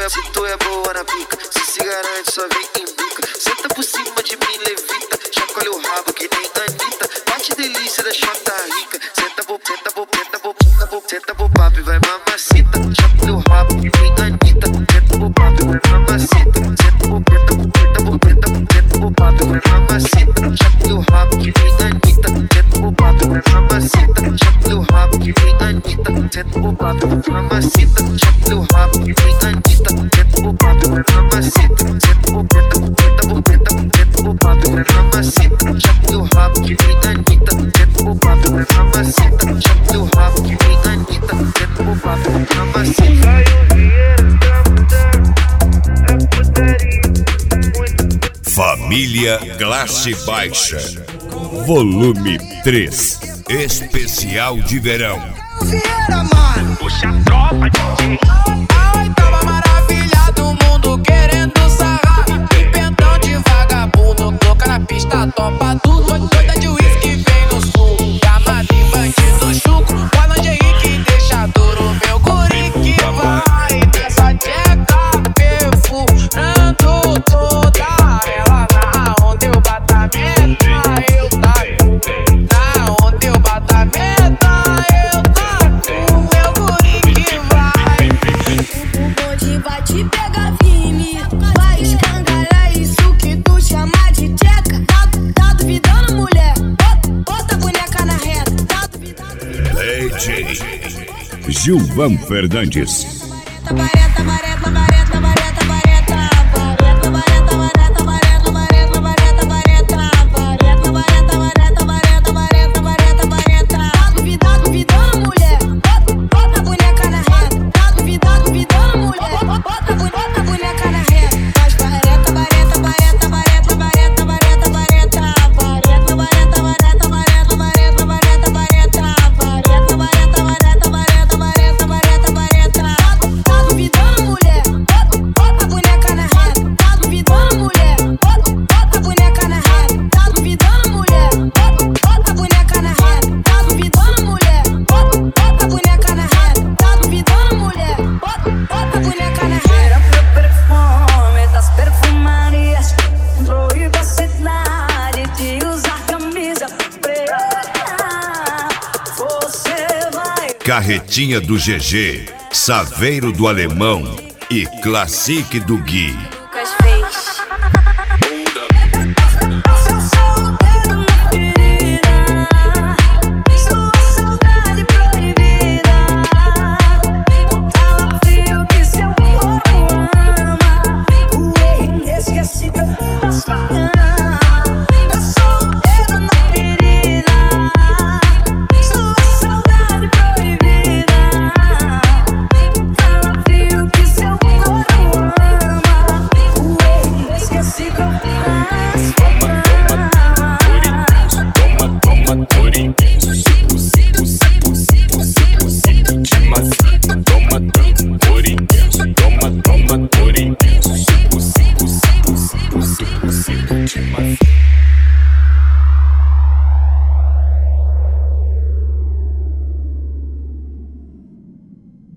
tu é boa na pica. Se garante, só vem em bica. Senta por cima de mim, levita. Chacoalha o rabo que nem Anitta. Bate delícia da chota rica. Senta pro papo e vai mamacita. Chacoalha o rabo que nem Anitta. Senta pro papo e vai mamacita. Senta pro papo e vai mamacita. Chacoalha o rabo que nem Anitta. Senta pro papo e vai mamacita. Chacoalha o rabo que nem Anitta. Senta pro papo e vai mamacita. Chacoalha o rabo que nem Anitta. Senta pro papo e vai mamacita. Senta pro papo e vai mamacita. Chacoalha o rabo que nem Anitta. Senta pro papo e vai mamacita. Chacoalha o rabo que nem Anitta. Senta pro papo e vai mamacita. Família Classe Baixa, volume 3, especial de verão. Puxa a tropa, DJ. Ai, tava maravilhado, o mundo querendo sarrar. Pimpentão de vagabundo, toca na pista, topa tudo. Doida de uísque, vem no sul. Gamado e bandido chucro. O Alan Henrique deixa duro, meu guri que vai dessa tcheca perfurando toda ela. Na onde eu bato a meta, eu taco. Na onde eu bato a meta, eu taco. Meu guri que vai. O bonde vai te pegar firme. Vai escangalhar isso que tu chama de tcheca. Tá duvidando, mulher? Bota a boneca na reta. Tá duvidando? DJ Gilvan Fernandes. Vareta, vareta, vareta, vareta, vareta, vareta, vareta, vareta, vareta, vareta, vareta, vareta, vareta, vareta, vareta, vareta, vareta. Tá duvidando, mulher? Bota a boneca na reta. Tá duvidando, mulher? Bota a boneca na reta. Faz vareta, vareta, vareta, vareta, vareta, vareta, vareta, vareta, vareta, vareta, vareta, vareta, vareta, vareta, vareta, vareta, vareta, vareta, vareta, vareta. Tá duvidando, mulher? Bota a boneca na reta. Tá duvidando, mulher? Bota a boneca na reta. Tá duvidando, mulher? Bota a boneca na reta. Tá duvidando, mulher? Bota a boneca na reta. Tá duvidando, mulher? Bota a boneca na reta. Pro perfume das perfumarias, proíbe a cidade de usar camisa preta. Você vai Carretinha do GG, Saveiro do Alemão e Classique do Gui.